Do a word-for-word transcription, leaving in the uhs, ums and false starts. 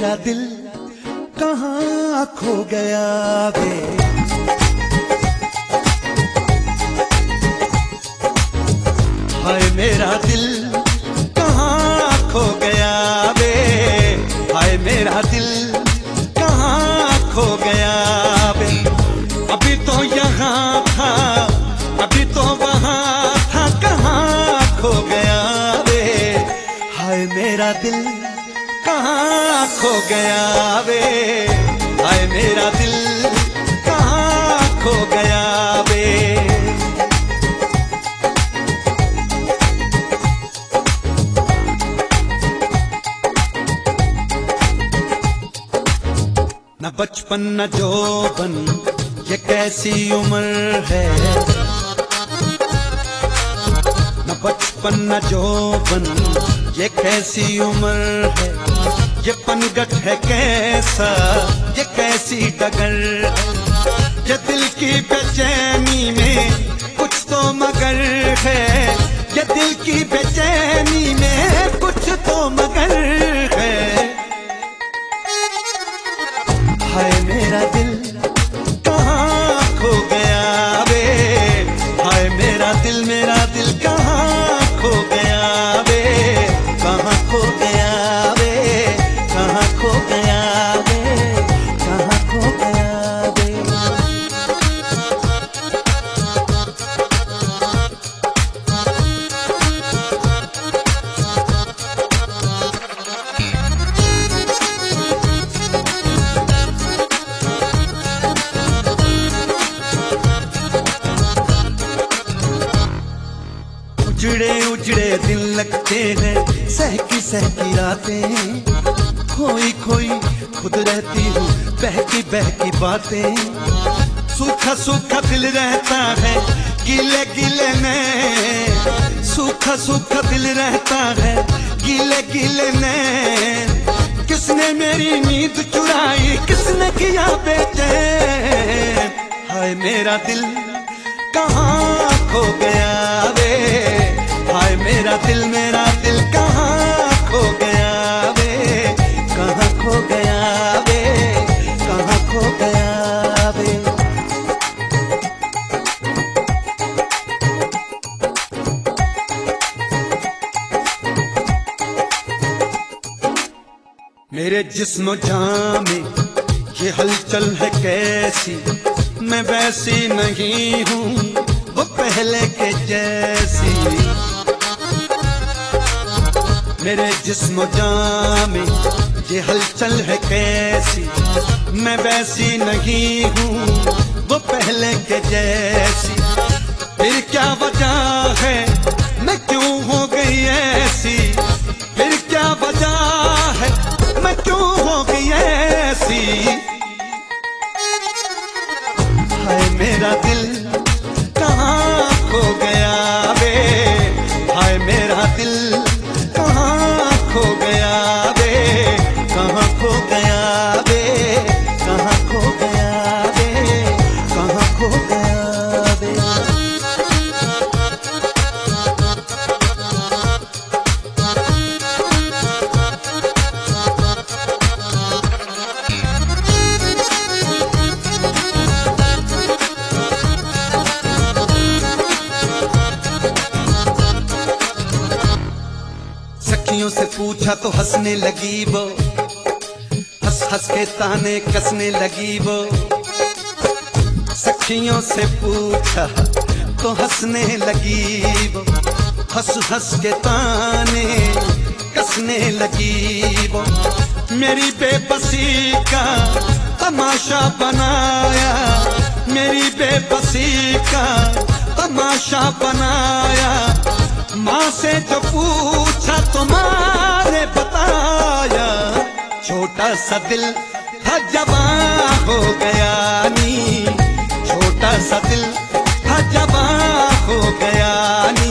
मेरा दिल कहाँ खो गया वे। हाय मेरा दिल कहाँ खो गया वे। हाय मेरा दिल कहाँ खो गया वे। अभी तो यहाँ था, अभी तो वहाँ था, कहाँ खो गया वे। हाय मेरा दिल कहाँ खो गया वे। हाय मेरा दिल कहाँ खो गया वे। न बचपन न जौवन ये कैसी उम्र है। न बचपन न जौवन ये कैसी उम्र है। ये पनगट है कैसा, ये कैसी डगर है। ये दिल की बेचैनी में कुछ तो मगर है। ये दिल की बेचैनी में कुछ तो मगर है। हाय मेरा दिल कहाँ खो गया वे। हाय मेरा दिल, मेरा दिल कहाँ खो गया वे। कहाँ खो गया वे, कहाँ खो गया वे, कहाँ खो गया वे। उजड़े उजड़े दिन लगते हैं, सहकी सहकी रातें। खोई खोई खुद रहती हूँ, बहकी बहकी बातें। सूखा सूखा दिल रहता है गीले गीले में। सूखा सूखा दिल रहता है गीले गीले में। किसने मेरी नींद चुराई, किसने किया बेचैन। हाय मेरा दिल कहाँ खो गया वे। हाय मेरा दिल, मेरा दिल कहाँ खो गया वे। कहाँ खो गया वे, कहाँ खो गया वे। मेरे जिस्म जान में ये हलचल है कैसी। मैं वैसी नहीं हूँ वो पहले के जैसी। मेरे जिस्म जान में ये हलचल है कैसी। मैं वैसी नहीं हूँ वो पहले के जैसी। फिर क्या वजह है मैं क्यों हो गई ऐसी। फिर क्या वजह है मैं क्यों हो गई ऐसी। हाय मेरा दिल कहाँ खो गया वे। हाय मेरा दिल कहाँ खो गया वे। कहाँ खो गया वे, कहाँ खो गया वे, कहाँ खो गया वे। सखियों से पूछा तो हंसने लगी वो। हंस हंस के ताने कसने लगी वो। सखियों से पूछा तो हंसने लगी वो। हंस हंस के ताने कसने लगी वो। मेरी बेबसी का तमाशा बनाया। मेरी बेबसी का तमाशा बनाया। माँ से जो पूछा तुम्हारे बताया। छोटा सा दिल था जवां हो गया नी। छोटा सा दिल था जवां हो गया नी।